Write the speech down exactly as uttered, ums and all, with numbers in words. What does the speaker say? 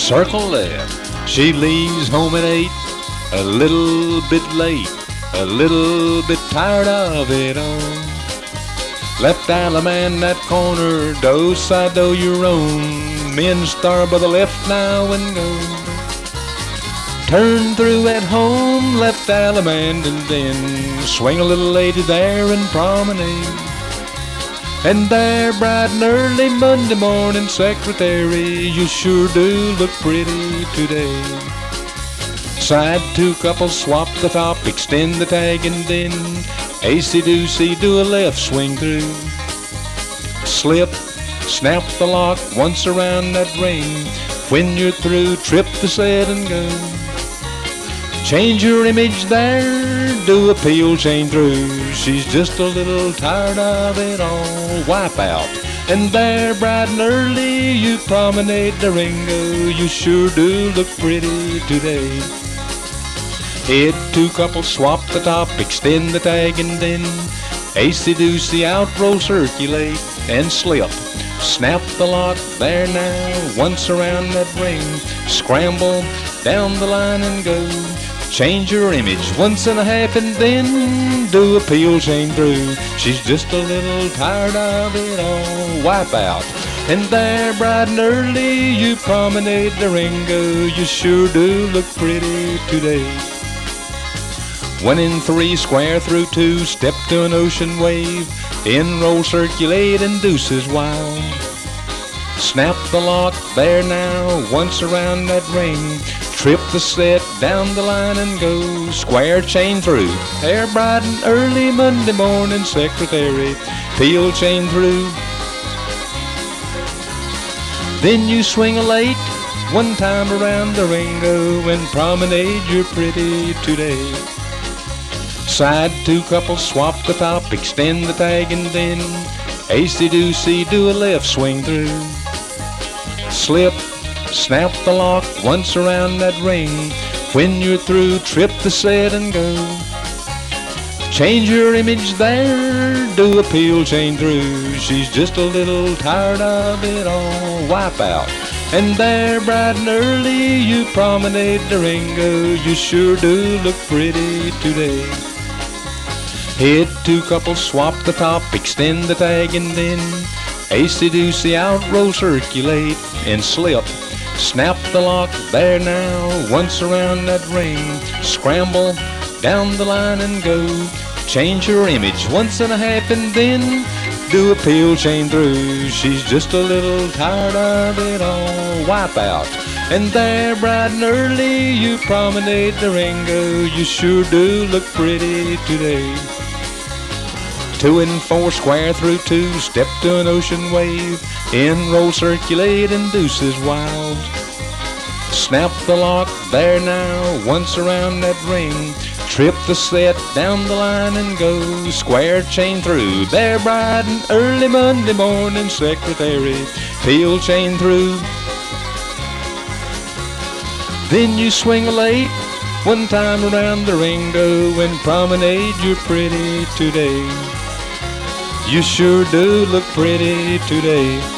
circle left. She leaves home at eight, a little bit late, a little bit tired of it all. Left Alaman that corner, do side do your own. Men star by the left now and go. Turn through at home, left Alaman and then swing a little lady there and promenade. And there bright and early Monday morning, secretary, you sure do look pretty today. Side two couples swap the top, extend the tag and then acey-deucey, do a left swing through. Slip, snap the lock once around that ring. When you're through, trip the set and go. Change your image there, do a peel chain through. She's just a little tired of it all. Wipe out. And there bright and early you promenade the Ringo. You sure do look pretty today. Head two couples swap the top, extend the tag and then acey-deucey out roll circulate and slip. Snap the lock there now, once around that ring. Scramble down the line and go. Change your image once and a half and then do a peel chain through. She's just a little tired of it all. Wipe out. And there bright and early you promenade the Ringo. You sure do look pretty today. One in three, square through two, step to an ocean wave, in roll circulate and deuces wild. Snap the lock there now, once around that ring. Trip the set down the line and go. Square chain through, hair bright and early Monday morning, secretary, peel chain through. Then you swing a late, one time around the Ringo and promenade you're pretty today. Side two couples swap the top, extend the tag and then acey-deucey, do a left swing through. Slip, snap the lock once around that ring. When you're through, trip the set and go. Change your image there, do a peel chain through. She's just a little tired of it all. Wipe out. And there bright and early you promenade the Ringo. You sure do look pretty today. Head two couples swap the top, extend the tag and then acey-deucey out roll circulate and slip. Snap the lock there now, once around that ring. Scramble down the line and go. Change your image once and a half and then do a peel chain through. She's just a little tired of it all. Wipe out. And there bright and early you promenade the Ringo. You sure do look pretty today. Two and four, square through two, step to an ocean wave, in roll circulate and deuces wild. Snap the lock there now, once around that ring. Trip the set down the line and go. Square chain through, there bright and early Monday morning, secretary, peel chain through. Then you swing a late, one time around the Ringo and promenade you're pretty today. You sure do look pretty today.